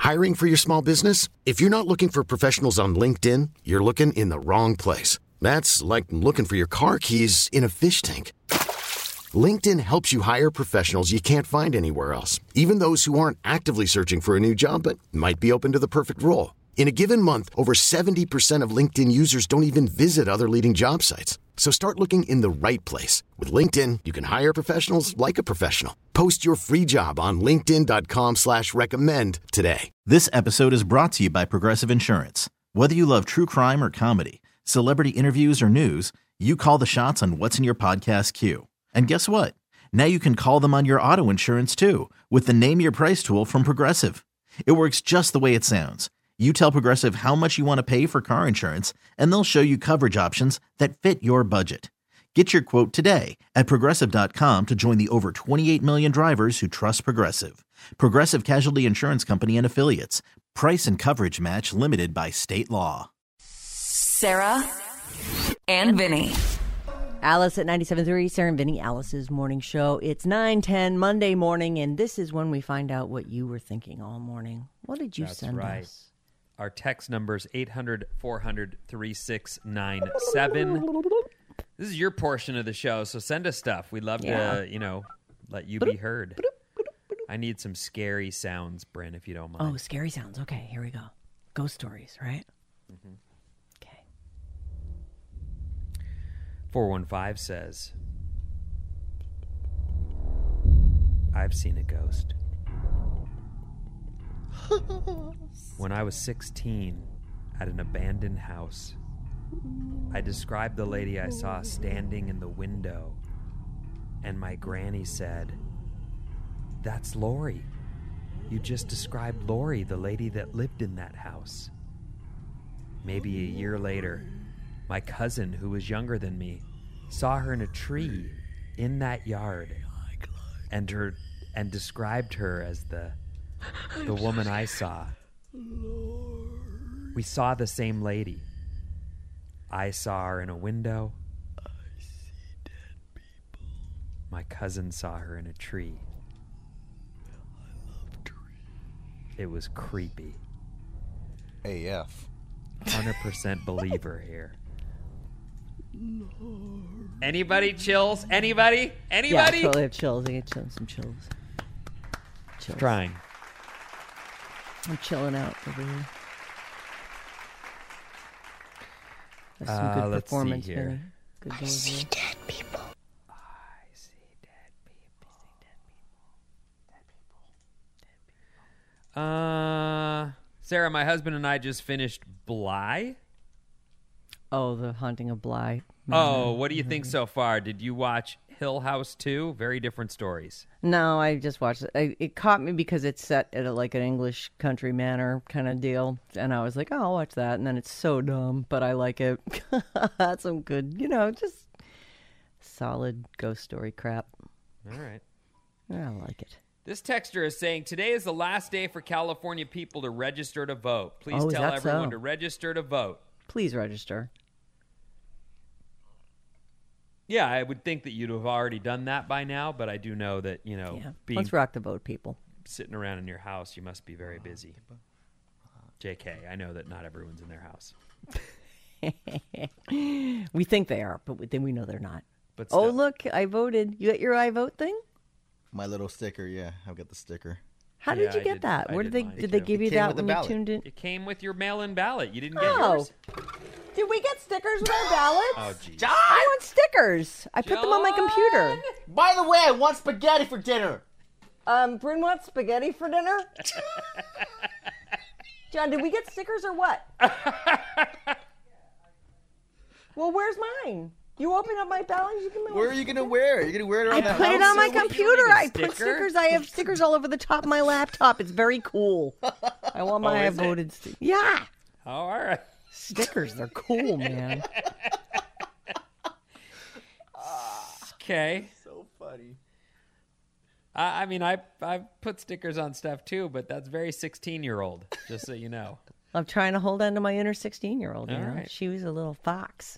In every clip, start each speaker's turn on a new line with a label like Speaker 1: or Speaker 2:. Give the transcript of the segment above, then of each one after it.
Speaker 1: Hiring for your small business? If you're not looking for professionals on LinkedIn, you're looking in the wrong place. That's like looking for your car keys in a fish tank. LinkedIn helps you hire professionals you can't find anywhere else, even those who aren't actively searching for a new job but might be open to the perfect role. In a given month, over 70% of LinkedIn users don't even visit other leading job sites. So start looking in the right place. With LinkedIn, you can hire professionals like a professional. Post your free job on linkedin.com/recommend today.
Speaker 2: This episode is brought to you by Progressive Insurance. Whether you love true crime or comedy, celebrity interviews or news, you call the shots on what's in your podcast queue. And guess what? Now you can call them on your auto insurance too with the Name Your Price tool from Progressive. It works just the way it sounds. You tell Progressive how much you want to pay for car insurance, and they'll show you coverage options that fit your budget. Get your quote today at Progressive.com to join the over 28 million drivers who trust Progressive. Progressive Casualty Insurance Company and Affiliates. Price and coverage match limited by state law.
Speaker 3: Sarah and Vinny.
Speaker 4: Alice at 97.3, Sarah and Vinny, Alice's morning show. It's 9:10 Monday morning, and this is when we find out what you were thinking all morning. What did you send us?
Speaker 5: Our text number is 800-400-3697. This is your portion of the show, so send us stuff. We'd love to, let you be heard. I need some scary sounds, Bryn, if you don't mind.
Speaker 4: Oh, scary sounds. Okay, here we go. Ghost stories, right?
Speaker 5: Mm-hmm.
Speaker 4: Okay.
Speaker 5: 415 says, I've seen a ghost. When I was 16, at an abandoned house, I described the lady I saw standing in the window, and my granny said, "That's Lori. You just described Lori, the lady that lived in that house." Maybe a year later, my cousin, who was younger than me, saw her in a tree in that yard, and described her as the woman I saw. We saw the same lady. I saw her in a window. I see dead people. My cousin saw her in a tree. I love trees. It was creepy.
Speaker 6: AF.
Speaker 5: 100% believer here. Anybody chills? Anybody?
Speaker 4: Yeah, I totally have chills. I get some chills.
Speaker 5: Trying.
Speaker 4: I'm chilling out over here. That's some good performance here. Good I see dead people.
Speaker 5: I see dead people. Sarah, my husband and I just finished Bly.
Speaker 4: Oh, the Haunting of Bly.
Speaker 5: Oh, what do you think so far? Did you watch Hill House 2? Very different stories.
Speaker 4: No, I just watched it. It caught me because it's set at like an English country manor kind of deal. And I was like, oh, I'll watch that. And then it's so dumb, but I like it. That's some good, just solid ghost story crap.
Speaker 5: All right.
Speaker 4: I like it.
Speaker 5: This texter is saying, today is the last day for California people to register to vote. Please tell everyone to register to vote.
Speaker 4: Please register.
Speaker 5: Yeah, I would think that you'd have already done that by now, but I do know that,
Speaker 4: let's rock the vote, people.
Speaker 5: Sitting around in your house, you must be very busy. JK, I know that not everyone's in their house.
Speaker 4: We think they are, but then we know they're not.
Speaker 5: But still.
Speaker 4: Oh, look, I voted. You got your I vote thing?
Speaker 6: My little sticker, yeah. I've got the sticker.
Speaker 4: How did you get that? Where did they give you that when you tuned in?
Speaker 5: It came with your mail-in ballot. You didn't get yours?
Speaker 4: Did we get stickers with our ballots?
Speaker 5: Oh, geez.
Speaker 6: John!
Speaker 4: I want stickers. I put them on my computer.
Speaker 6: By the way, I want spaghetti for dinner.
Speaker 4: Bryn wants spaghetti for dinner? John, did we get stickers or what? Well, where's mine? You open up my ballot.
Speaker 6: Where are you going to wear it? You're going to wear it around the house?
Speaker 4: I put it on my computer. I put stickers. I have stickers all over the top of my laptop. It's very cool. I want my I voted sticker. Yeah.
Speaker 5: Oh, all right.
Speaker 4: Stickers, they're cool, man.
Speaker 5: Okay.
Speaker 6: So funny.
Speaker 5: I mean, I put stickers on stuff too, but that's very 16-year-old, just so you know.
Speaker 4: I'm trying to hold on to my inner 16-year-old.
Speaker 5: Right.
Speaker 4: She was a little fox.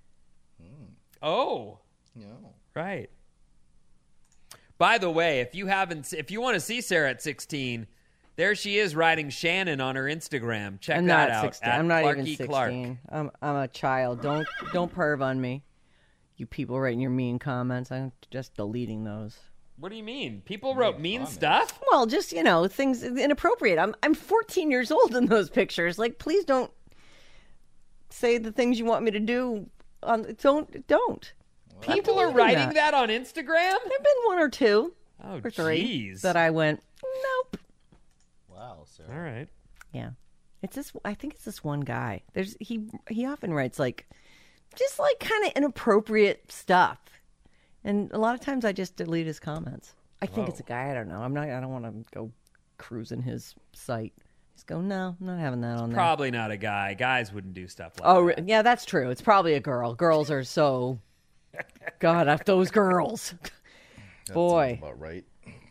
Speaker 5: Oh.
Speaker 6: No.
Speaker 5: Right. By the way, if you want to see Sarah at 16, There she is riding Shannon on her Instagram. Check
Speaker 4: I'm
Speaker 5: that
Speaker 4: not
Speaker 5: out.
Speaker 4: 16.
Speaker 5: At
Speaker 4: I'm not even
Speaker 5: Clarky
Speaker 4: 16.
Speaker 5: Clark.
Speaker 4: I'm a child. Don't perv on me. You people writing your mean comments. I'm just deleting those.
Speaker 5: What do you mean? People wrote mean stuff?
Speaker 4: Well, just, things inappropriate. I'm 14 years old in those pictures. Like, please don't say the things you want me to do. Don't.
Speaker 5: People are writing that on Instagram?
Speaker 4: There've been one or two
Speaker 5: Oh,
Speaker 4: or three
Speaker 5: jeez.
Speaker 4: that I went, nope.
Speaker 6: Wow, Sarah.
Speaker 5: All right.
Speaker 4: Yeah. I think it's this one guy. He often writes just kind of inappropriate stuff. And a lot of times I just delete his comments. I think it's a guy. I don't know. I don't want to go cruising his site. Just go, no, I'm not having that on there.
Speaker 5: Probably not a guy. Guys wouldn't do stuff like
Speaker 4: Oh,
Speaker 5: that.
Speaker 4: yeah, that's true. It's probably a girl. Girls are so... God, those girls.
Speaker 6: That
Speaker 4: Boy.
Speaker 6: sounds about right.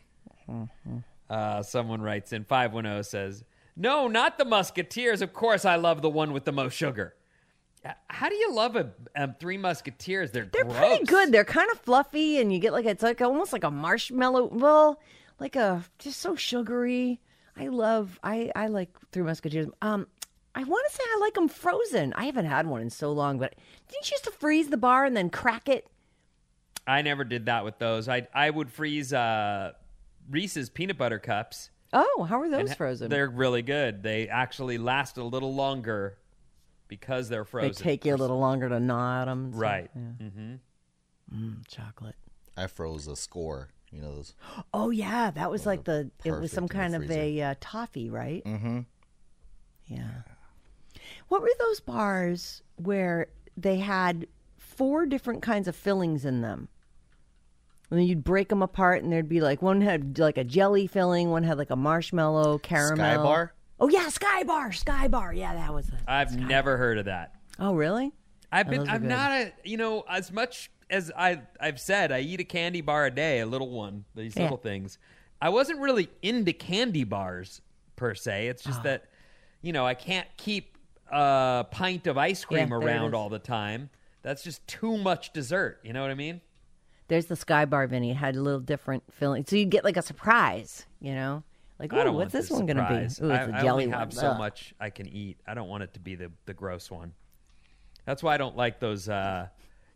Speaker 5: Someone writes in, 510 says, no, not the Musketeers. Of course I love the one with the most sugar. How do you love Three Musketeers? They're gross.
Speaker 4: Pretty good. They're kind of fluffy, and you get it's almost like a marshmallow. Well, just so sugary. I like Three Musketeers. I want to say I like them frozen. I haven't had one in so long, but didn't you used to freeze the bar and then crack it?
Speaker 5: I never did that with those. I would freeze Reese's peanut butter cups.
Speaker 4: Oh, how are those frozen?
Speaker 5: They're really good. They actually last a little longer because they're frozen.
Speaker 4: They take you a little longer to gnaw at them.
Speaker 5: Right.
Speaker 4: Yeah.
Speaker 5: Mm-hmm.
Speaker 4: Chocolate.
Speaker 6: I froze a score. You know those.
Speaker 4: Oh yeah, that was it was
Speaker 6: perfect
Speaker 4: some
Speaker 6: in the
Speaker 4: kind of
Speaker 6: freezer.
Speaker 4: a toffee, right?
Speaker 6: Mm-hmm.
Speaker 4: Yeah. What were those bars where they had 4 different kinds of fillings in them? And then you'd break them apart, and there'd be one had a jelly filling, one had a marshmallow, caramel.
Speaker 6: Sky Bar?
Speaker 4: Oh yeah, Sky Bar. Yeah, that was it.
Speaker 5: I've never heard of that.
Speaker 4: Oh really?
Speaker 5: I'm
Speaker 4: good.
Speaker 5: not as much as I've said, I eat a candy bar a day, a little one, these little things. I wasn't really into candy bars per se. It's just that, I can't keep a pint of ice cream
Speaker 4: there it
Speaker 5: around
Speaker 4: is.
Speaker 5: all the time. That's just too much dessert. You know what I mean?
Speaker 4: There's the Sky Bar, Vinny. It had a little different filling, so you'd get a surprise. Like,
Speaker 5: I
Speaker 4: ooh,
Speaker 5: don't
Speaker 4: what's
Speaker 5: want
Speaker 4: this
Speaker 5: the
Speaker 4: one going to be?
Speaker 5: surprise.
Speaker 4: Ooh, it's a
Speaker 5: I
Speaker 4: jelly
Speaker 5: only
Speaker 4: one.
Speaker 5: have so
Speaker 4: Ugh.
Speaker 5: much I can eat. I don't want it to be the gross one. That's why I don't like those. The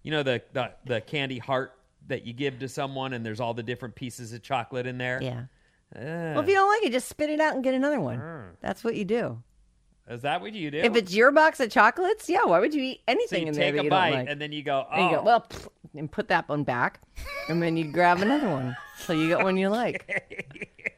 Speaker 5: candy heart that you give to someone, and there's all the different pieces of chocolate in there.
Speaker 4: Yeah. Well, if you don't like it, just spit it out and get another one. That's what you do.
Speaker 5: Is that what you do?
Speaker 4: If it's your box of chocolates, yeah, why would you eat
Speaker 5: so
Speaker 4: anything
Speaker 5: you
Speaker 4: in there
Speaker 5: take
Speaker 4: that
Speaker 5: a
Speaker 4: you
Speaker 5: bite,
Speaker 4: don't like?
Speaker 5: and then you go, oh.
Speaker 4: And you go, well, and put that one back, and then you grab another one till you get one you like.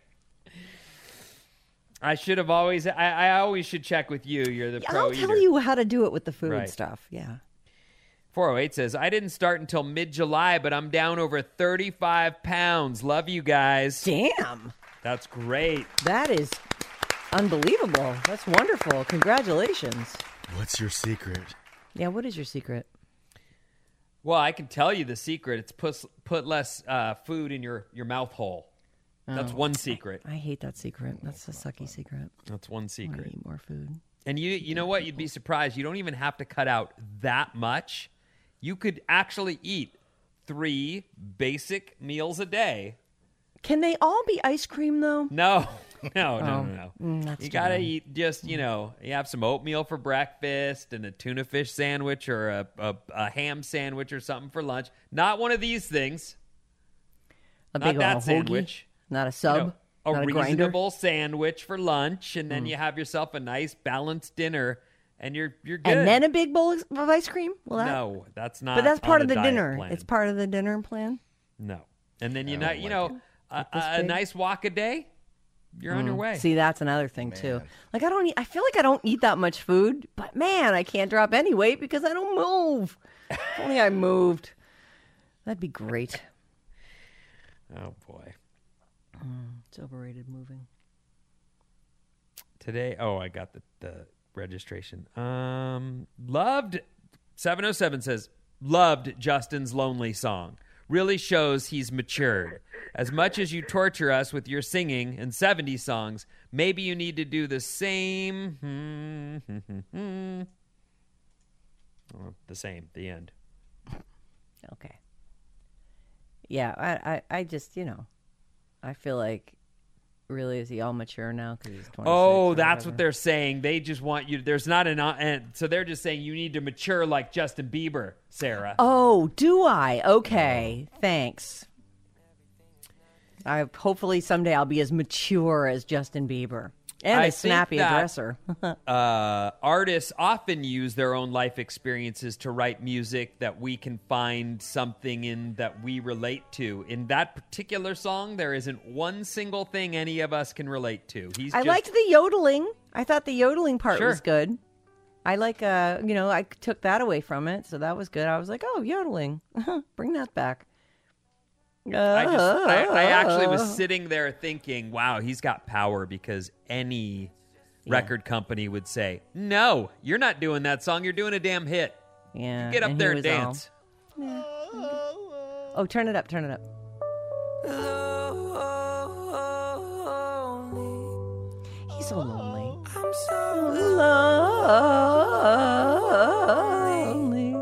Speaker 5: I should have always. I always should check with you. You're the pro
Speaker 4: I'll
Speaker 5: eater.
Speaker 4: tell you how to do it with the food
Speaker 5: Right.
Speaker 4: stuff. Yeah.
Speaker 5: 408 says, I didn't start until mid-July, but I'm down over 35 pounds. Love you guys.
Speaker 4: Damn.
Speaker 5: That's great.
Speaker 4: That is unbelievable. That's wonderful. Congratulations.
Speaker 6: What's your secret?
Speaker 4: Yeah, what is your secret?
Speaker 5: Well, I can tell you the secret. It's put less food in your mouth hole. That's one secret.
Speaker 4: I hate that secret. That's a sucky secret.
Speaker 5: That's one
Speaker 4: I
Speaker 5: secret.
Speaker 4: eat more food.
Speaker 5: And you know what? You'd be surprised. You don't even have to cut out that much. You could actually eat 3 basic meals a day.
Speaker 4: Can they all be ice cream, though?
Speaker 5: No. No.
Speaker 4: That's
Speaker 5: You
Speaker 4: too
Speaker 5: got to
Speaker 4: bad.
Speaker 5: eat just, you have some oatmeal for breakfast and a tuna fish sandwich or a ham sandwich or something for lunch. Not one of these things.
Speaker 4: A
Speaker 5: Not
Speaker 4: big
Speaker 5: that
Speaker 4: old hoagie?
Speaker 5: sandwich.
Speaker 4: Not a sub?
Speaker 5: A
Speaker 4: not a grinder?
Speaker 5: reasonable sandwich for lunch, and then you have yourself a nice balanced dinner, and you're good.
Speaker 4: And then a big bowl of ice cream? Well,
Speaker 5: No, that's not.
Speaker 4: But that's part
Speaker 5: on
Speaker 4: of the
Speaker 5: diet
Speaker 4: dinner.
Speaker 5: plan.
Speaker 4: It's part of the dinner plan?
Speaker 5: No, and then
Speaker 6: I don't like
Speaker 5: a
Speaker 4: big?
Speaker 5: nice walk a day. You're on your way.
Speaker 4: See, that's another thing, too. I I feel like I don't eat that much food, but man, I can't drop any weight because I don't move. If only I moved. That'd be great.
Speaker 5: Oh boy.
Speaker 4: It's overrated moving.
Speaker 5: Today, I got the registration. Loved 707 says loved Justin's Lonely Song. Really shows he's matured. As much as you torture us with your singing and 70s songs, maybe you need to do the same. The same. The end.
Speaker 4: Okay. Yeah, I just, I feel like Really, is he all mature now because he's 26?
Speaker 5: Oh,
Speaker 4: or
Speaker 5: that's
Speaker 4: whatever?
Speaker 5: what they're saying. They just want you. There's not an, and so they're just saying you need to mature like Justin Bieber, Sarah.
Speaker 4: Oh, do I? Okay, thanks. Hopefully someday I'll be as mature as Justin Bieber and
Speaker 5: I
Speaker 4: as snappy
Speaker 5: think
Speaker 4: a
Speaker 5: that-
Speaker 4: dresser.
Speaker 5: Artists often use their own life experiences to write music that we can find something in that we relate to. In that particular song, there isn't one single thing any of us can relate to.
Speaker 4: I liked the yodeling. I thought the yodeling part
Speaker 5: Sure.
Speaker 4: was good. I like, I took that away from it, so that was good. I was like, oh, yodeling. Bring that back.
Speaker 5: I actually was sitting there thinking, wow, he's got power, because any record company would say, no, you're not doing that song. You're doing a damn hit.
Speaker 4: Yeah.
Speaker 5: Get up
Speaker 4: and
Speaker 5: there
Speaker 4: he
Speaker 5: and
Speaker 4: was
Speaker 5: dance.
Speaker 4: Oh, turn it up, turn it up. He's so lonely. I'm so lonely.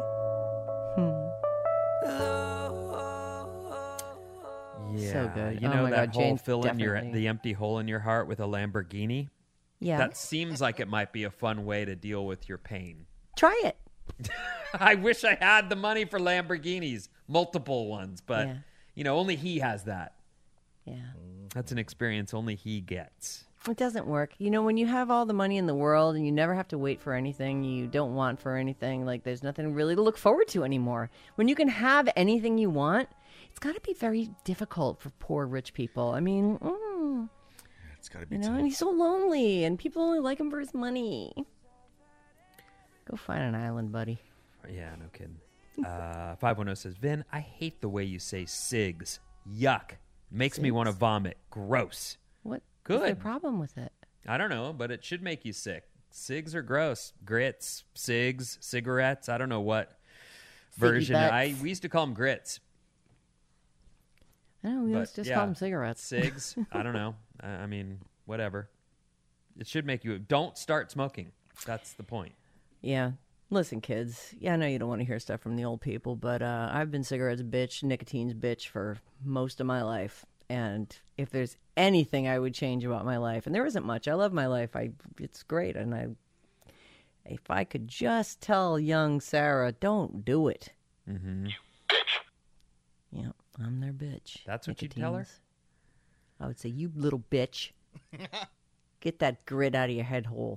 Speaker 5: Yeah.
Speaker 4: So good.
Speaker 5: You
Speaker 4: Oh
Speaker 5: know
Speaker 4: my
Speaker 5: that
Speaker 4: God,
Speaker 5: whole
Speaker 4: Jane
Speaker 5: fill in
Speaker 4: definitely-
Speaker 5: the empty hole in your heart with a Lamborghini?
Speaker 4: Yeah.
Speaker 5: That seems like it might be a fun way to deal with your pain.
Speaker 4: Try it.
Speaker 5: I wish I had the money for Lamborghinis, multiple ones, but
Speaker 4: Yeah.
Speaker 5: only he has that.
Speaker 4: Yeah.
Speaker 5: That's an experience only he gets.
Speaker 4: It doesn't work. When you have all the money in the world and you never have to wait for anything you don't want for anything, like there's nothing really to look forward to anymore. When you can have anything you want, it's got to be very difficult for poor rich people. I mean,
Speaker 6: It's got to be
Speaker 4: and
Speaker 6: tough.
Speaker 4: he's so lonely and people only like him for his money. Go find an island, buddy.
Speaker 5: Yeah, no kidding. 510 says, Vin, I hate the way you say SIGs. Yuck. Makes me want to vomit. Gross.
Speaker 4: What?
Speaker 5: Good.
Speaker 4: What's the problem with it?
Speaker 5: I don't know, but it should make you sick. SIGs are gross. Grits, SIGs, cigarettes. I don't know what version.
Speaker 4: butts.
Speaker 5: We used to call them grits.
Speaker 4: I don't know. We
Speaker 5: But,
Speaker 4: used to just
Speaker 5: yeah,
Speaker 4: call them cigarettes.
Speaker 5: SIGs. I don't know. I mean, whatever. It should make you. Don't start smoking. That's the point.
Speaker 4: Yeah. Listen, kids. Yeah, I know you don't want to hear stuff from the old people, but I've been cigarettes bitch, nicotine's bitch for most of my life. And if there's anything I would change about my life, and there isn't much. I love my life. It's great. And if I could just tell young Sarah, don't do it.
Speaker 5: Mm-hmm.
Speaker 4: Yeah, I'm their bitch.
Speaker 5: That's what you'd tell her?
Speaker 4: Nicotines. I would say, you little bitch. Get that grit out of your head hole.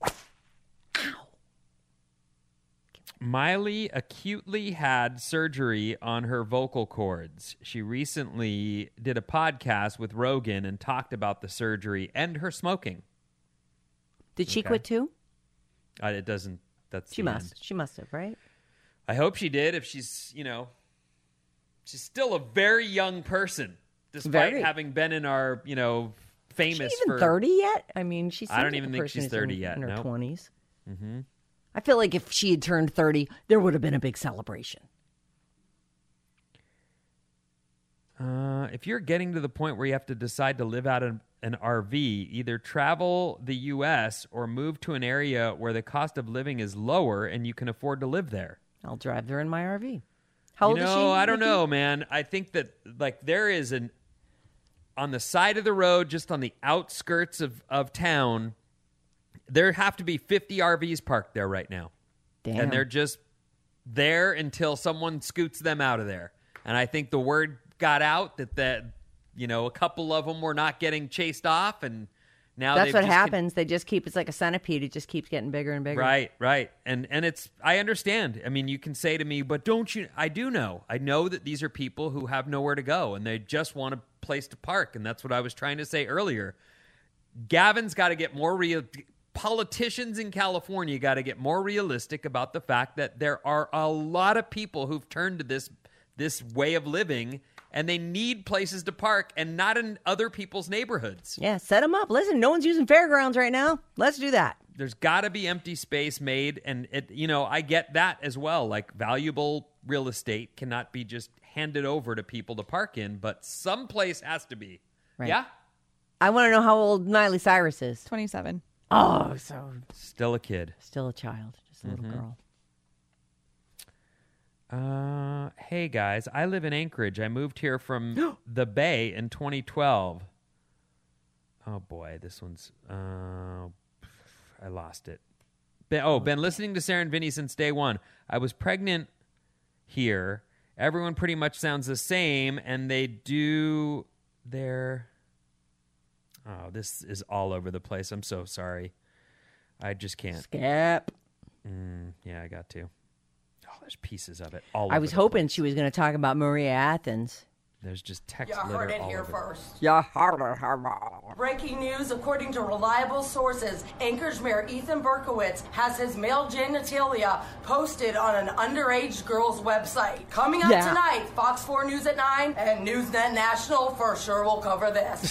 Speaker 5: Miley acutely had surgery on her vocal cords. She recently did a podcast with Rogan and talked about the surgery and her smoking.
Speaker 4: Did she
Speaker 5: Okay.
Speaker 4: quit too?
Speaker 5: It doesn't. That's
Speaker 4: She
Speaker 5: the
Speaker 4: must.
Speaker 5: end.
Speaker 4: She must have, right?
Speaker 5: I hope she did. If she's, she's still a very young person, despite
Speaker 4: Very.
Speaker 5: having been in our, famous
Speaker 4: Is she even
Speaker 5: for
Speaker 4: 30 yet? I mean, she.
Speaker 5: I don't
Speaker 4: seems like
Speaker 5: even
Speaker 4: a
Speaker 5: think
Speaker 4: person
Speaker 5: she's
Speaker 4: who's
Speaker 5: 30
Speaker 4: in,
Speaker 5: yet,
Speaker 4: In her
Speaker 5: nope.
Speaker 4: 20s. Mm-hmm. I feel like if she had turned 30, there would have been a big celebration.
Speaker 5: If you're getting to the point where you have to decide to live out an RV, either travel the U.S. or move to an area where the cost of living is lower and you can afford to live there.
Speaker 4: I'll drive there in my RV. How old is she?
Speaker 5: I don't
Speaker 4: Nikki?
Speaker 5: know, man. I think that there is on the side of the road, just on the outskirts of town, there have to be 50 RVs parked there right now.
Speaker 4: Damn.
Speaker 5: And they're just there until someone scoots them out of there. And I think the word got out that a couple of them were not getting chased off, and now
Speaker 4: That's
Speaker 5: they've
Speaker 4: what
Speaker 5: just
Speaker 4: happens. They just keep. It's like a centipede. It just keeps getting bigger and bigger.
Speaker 5: Right. And it's, I understand. I mean, you can say to me, but don't you, I do know. I know that these are people who have nowhere to go and they just want a place to park. And that's what I was trying to say earlier. Gavin's got to get more real. Politicians in California got to get more realistic about the fact that there are a lot of people who've turned to this way of living, and they need places to park and not in other people's neighborhoods.
Speaker 4: Yeah, set them up. Listen, no one's using fairgrounds right now. Let's do that.
Speaker 5: There's got to be empty space made, and I get that as well. Like, valuable real estate cannot be just handed over to people to park in, but some place has to be.
Speaker 4: Right.
Speaker 5: Yeah?
Speaker 4: I want to know how old Miley Cyrus is.
Speaker 7: 27.
Speaker 4: Oh, so
Speaker 5: Still a kid.
Speaker 4: still a child, just a little girl.
Speaker 5: Hey guys, I live in Anchorage. I moved here from the Bay in 2012. Oh, boy. This one's... I lost it. Been listening to Sarah and Vinny since day one. I was pregnant here. Everyone pretty much sounds the same, and they do their... Oh, this is all over the place. I'm so sorry. I just can't.
Speaker 4: Skip.
Speaker 5: Yeah, I got to. Oh, there's pieces of it all
Speaker 4: I
Speaker 5: over
Speaker 4: was
Speaker 5: the
Speaker 4: hoping
Speaker 5: place.
Speaker 4: she was going to talk about Maria Athens.
Speaker 5: There's just text
Speaker 7: You
Speaker 5: litter
Speaker 7: heard it
Speaker 5: all
Speaker 7: here
Speaker 5: over.
Speaker 7: first.
Speaker 4: Yeah.
Speaker 7: Breaking news, according to reliable sources, Anchorage Mayor Ethan Berkowitz has his male genitalia posted on an underage girl's website. Coming up
Speaker 4: Yeah.
Speaker 7: tonight, Fox 4 News at 9 and Newsnet National for sure will cover this.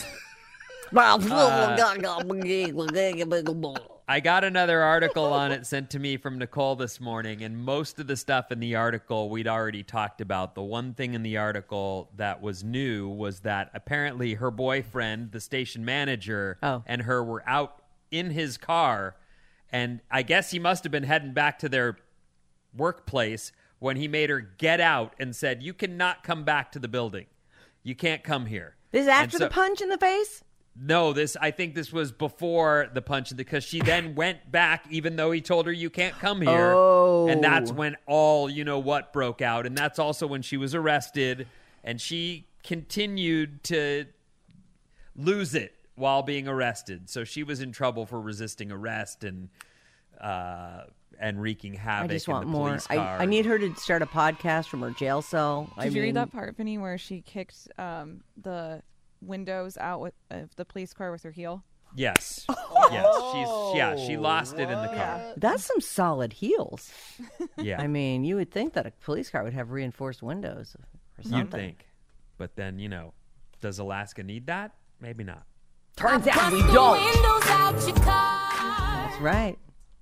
Speaker 5: I got another article on it sent to me from Nicole this morning, and most of the stuff in the article we'd already talked about. The one thing in the article that was new was that apparently her boyfriend, the station manager, and her were out in his car, and I guess he must have been heading back to their workplace when he made her get out and said, "You cannot come back to the building. You can't come here."
Speaker 4: This is after the punch in the face?
Speaker 5: No, I think this was before the punch, because she then went back, even though he told her you can't come here.
Speaker 4: Oh.
Speaker 5: And that's when all what broke out. And that's also when she was arrested, and she continued to lose it while being arrested. So she was in trouble for resisting arrest and wreaking havoc.
Speaker 4: I just
Speaker 5: in
Speaker 4: want
Speaker 5: the
Speaker 4: more.
Speaker 5: police car.
Speaker 4: I need her to start a podcast from her jail cell.
Speaker 8: Did you read that part, Vinny, where she kicked the windows out of the police car with her heel?
Speaker 5: Yes. Yes. She lost it in the car.
Speaker 4: That's some solid heels.
Speaker 5: Yeah.
Speaker 4: I mean, you would think that a police car would have reinforced windows or something.
Speaker 5: You'd think. But then, does Alaska need that? Maybe not.
Speaker 4: Turns out we don't. That's right.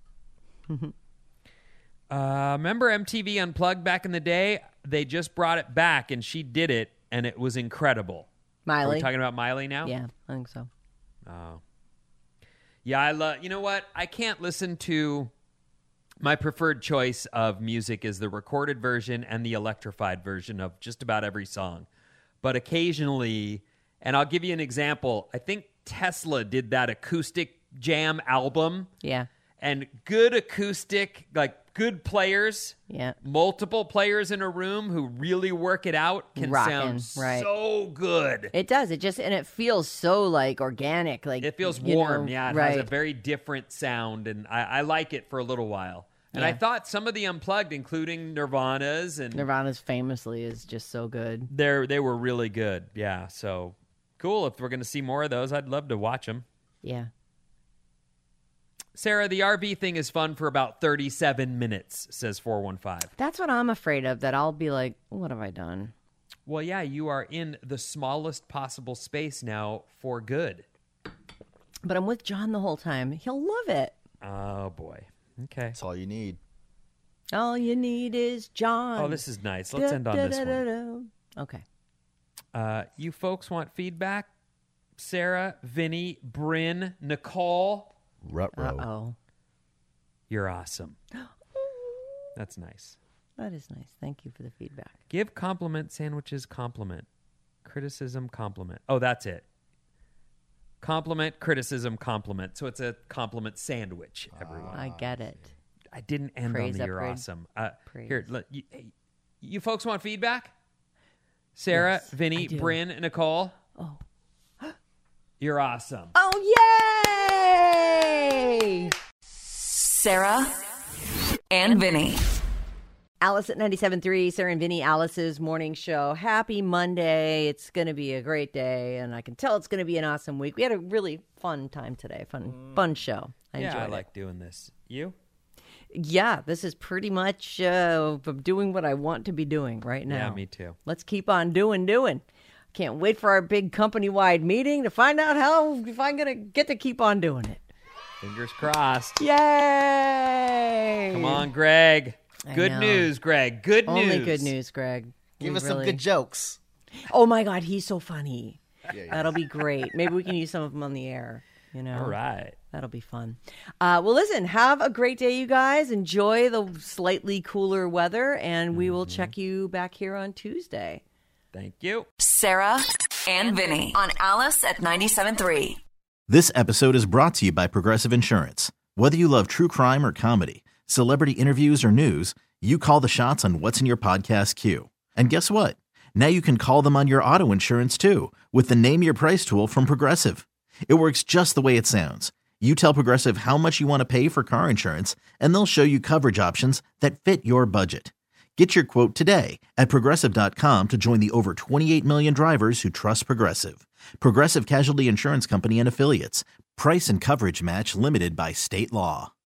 Speaker 5: Remember MTV Unplugged back in the day? They just brought it back, and she did it, and it was incredible. Are
Speaker 4: Miley.
Speaker 5: we talking about Miley now?
Speaker 4: Yeah, I think so.
Speaker 5: Oh. Yeah, I love... You know what? I can't listen to... My preferred choice of music is the recorded version and the electrified version of just about every song. But occasionally... And I'll give you an example. I think Tesla did that acoustic jam album.
Speaker 4: Yeah.
Speaker 5: And good acoustic, good players, multiple players in a room who really work it out can
Speaker 4: Rockin',
Speaker 5: sound
Speaker 4: right.
Speaker 5: so good.
Speaker 4: It does. It feels so organic.
Speaker 5: It feels warm. It
Speaker 4: right.
Speaker 5: has a very different sound, and I like it for a little while. And I thought some of the Unplugged, including Nirvana's
Speaker 4: famously is just so good.
Speaker 5: They were really good. Yeah, so cool. If we're going to see more of those, I'd love to watch them.
Speaker 4: Yeah.
Speaker 5: Sarah, the RV thing is fun for about 37 minutes, says 415.
Speaker 4: That's what I'm afraid of, that I'll be like, what have I done?
Speaker 5: Well, yeah, you are in the smallest possible space now for good.
Speaker 4: But I'm with John the whole time. He'll love it.
Speaker 5: Oh, boy. Okay.
Speaker 6: That's all you need.
Speaker 4: All you need is John.
Speaker 5: Oh, this is nice. Let's end on this one.
Speaker 4: Okay.
Speaker 5: You folks want feedback? Sarah, Vinny, Bryn, Nicole.
Speaker 6: Ruh-roh.
Speaker 4: Uh-oh.
Speaker 5: You're awesome. That's nice.
Speaker 4: That is nice. Thank you for the feedback.
Speaker 5: Give compliment sandwiches compliment. Criticism compliment. Oh, that's it. Compliment, criticism, compliment. So it's a compliment sandwich, everyone.
Speaker 4: I get it.
Speaker 5: I didn't end
Speaker 4: Praise,
Speaker 5: on the you're
Speaker 4: upgrade.
Speaker 5: awesome.
Speaker 4: Praise.
Speaker 5: Here, you folks want feedback? Sarah,
Speaker 4: Yes,
Speaker 5: Vinny,
Speaker 4: I do.
Speaker 5: Bryn, Nicole.
Speaker 4: Oh.
Speaker 5: You're awesome.
Speaker 4: Oh, yay!
Speaker 3: Sarah and Vinny.
Speaker 4: Alice at 97.3, Sarah and Vinny, Alice's morning show. Happy Monday. It's going to be a great day, and I can tell it's going to be an awesome week. We had a really fun time today. Fun show. I enjoyed
Speaker 5: I
Speaker 4: it.
Speaker 5: like doing this. You?
Speaker 4: Yeah, this is pretty much doing what I want to be doing right now.
Speaker 5: Yeah, me too.
Speaker 4: Let's keep on doing. Can't wait for our big company-wide meeting to find out if I'm going to get to keep on doing it.
Speaker 5: Fingers crossed.
Speaker 4: Yay!
Speaker 5: Come on, Greg.
Speaker 4: I
Speaker 5: Good
Speaker 4: know.
Speaker 5: news, Greg. Good news.
Speaker 4: Only good news, Greg.
Speaker 6: Give
Speaker 4: We
Speaker 6: us some
Speaker 4: really-
Speaker 6: good jokes.
Speaker 4: Oh, my God, he's so funny.
Speaker 6: Yeah.
Speaker 4: That'll be great. Maybe we can use some of them on the air.
Speaker 5: All right.
Speaker 4: That'll be fun. Well, listen, have a great day, you guys. Enjoy the slightly cooler weather, and we will check you back here on Tuesday.
Speaker 5: Thank you.
Speaker 3: Sarah and Vinny on Alice at 97.3.
Speaker 2: This episode is brought to you by Progressive Insurance. Whether you love true crime or comedy, celebrity interviews or news, you call the shots on what's in your podcast queue. And guess what? Now you can call them on your auto insurance too with the Name Your Price tool from Progressive. It works just the way it sounds. You tell Progressive how much you want to pay for car insurance, and they'll show you coverage options that fit your budget. Get your quote today at Progressive.com to join the over 28 million drivers who trust Progressive. Progressive Casualty Insurance Company and Affiliates. Price and coverage match limited by state law.